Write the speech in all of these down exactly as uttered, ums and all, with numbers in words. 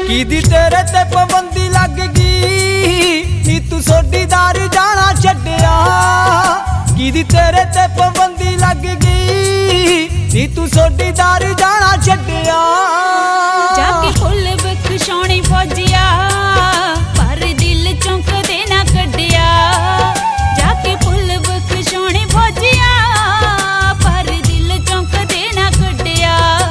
कीदी तेरे ते पाबंदी लग गई नी तू सोडीदार जाना छड्डिया। कीदी तेरे ते पाबंदी लग गई नी तू सोडीदार जाना छड्डिया। जाके फुल बख्शाने फौजिया पर दिल चौंक दे ना कड्डिया। जाके फुल बख्शाने फौजिया पर दिल चौंक दे ना कड्डिया।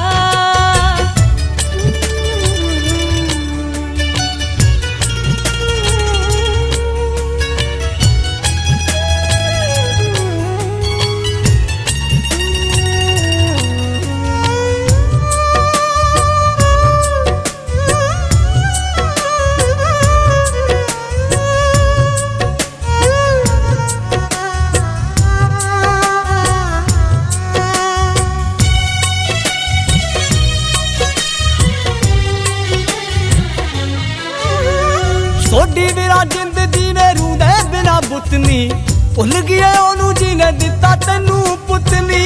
सोडी मेरा जिंद दी ने रूदे बिना बुतनी भुल गया ओनू जिने दिता तेनू पुतनी।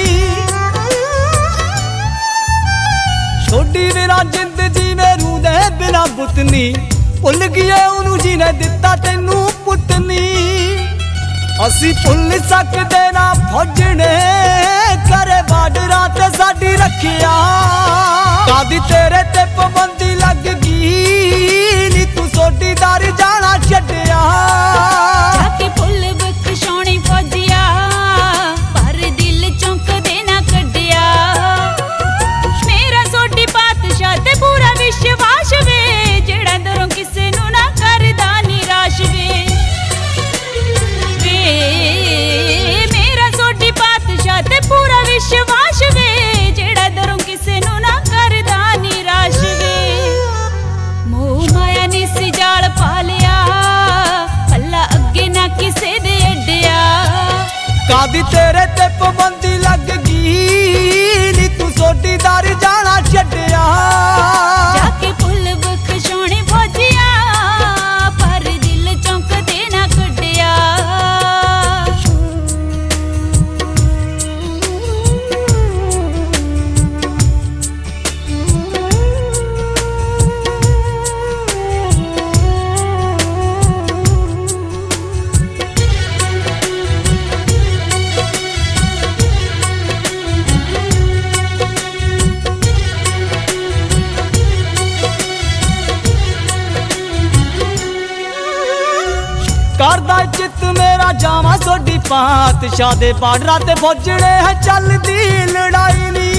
सोडी मेरा जिंद दी ने रूदे बिना बुतनी भुल गया ओनू जिने दिता तेनू पुतनी। असी भुल सकदे ना फौजने करे बार्डरां ते साडी रखिया। कादी तेरे ते पाबंदी लग गई नी तू सोडीदार जाना छड्डिया। जाके फुल बख्शाने फौजिया पर दिल चौंक दे ना कड्डिया। मेरा सोडी पातशाह ते पूरा विश्वास वे जेड़ा दरों किसे नू ना करदा निराश वे। वे मेरा सोडी पातशाह ते पूरा विश्वास वे जेड़ा दरों किसे नू ना करदा निराश वे। मोह माया नी सी जाल पा लिया पल्ला अगे ना किसे दे अड्डिया। कादी तेरे ते पाबंदी लग गई नी तू सोडीदार जाना छड्डिया। जाके फुल बख्शाने फौजिया पर दिल चौंक दे ना कड्डिया। करदा चित मेरा जावा सोडी पातशाह दे बार्डरां ते फौजने है चलदी लड़ाई नी।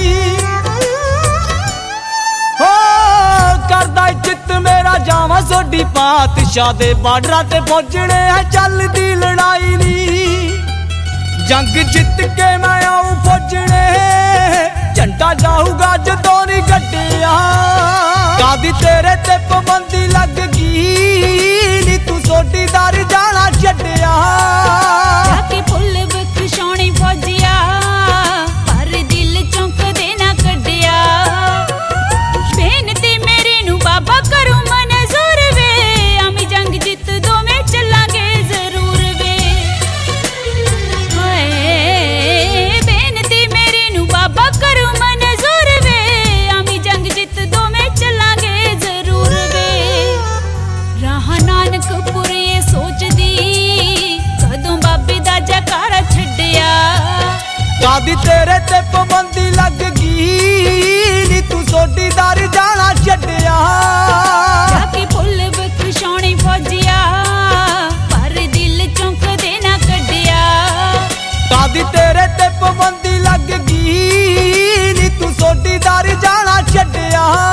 हो करदा चित मेरा जावा सोडी पातशाह दे बार्डरां ते फौजने है चलदी लड़ाई नी। जंग जित के मैं आऊं फौजने झंडा जाऊगा जदों नी गड्डिया। कादी तेरे ते पाबंदी लग गई नी तू सोडीदार जाना छड्डिया। जाके फुल बख्शाने फौजिया पर दिल चौंक दे ना कड्डिया। बेनती मेरी नू बाबा करूं मंजूर वे आमी जंग जित दो में चलांगे जरूर वे। हाय बेनती मेरी नू बाबा करूं मंजूर वे आमी जंग जित दो में चलांगे जरूर वे। राह नानकपुर ये सोचदी कदों बाबे दा जकारा छड्डिया। कादी तेरे ते पाबंदी लग गई नी तू सोडीदार जाना छड्डिया। जाके फुल बख्शाने फौजिया पर दिल चौंक दे ना कड्डिया। कादी तेरे ते पाबंदी लग गई नी तू सोडीदार जाना छड्डिया।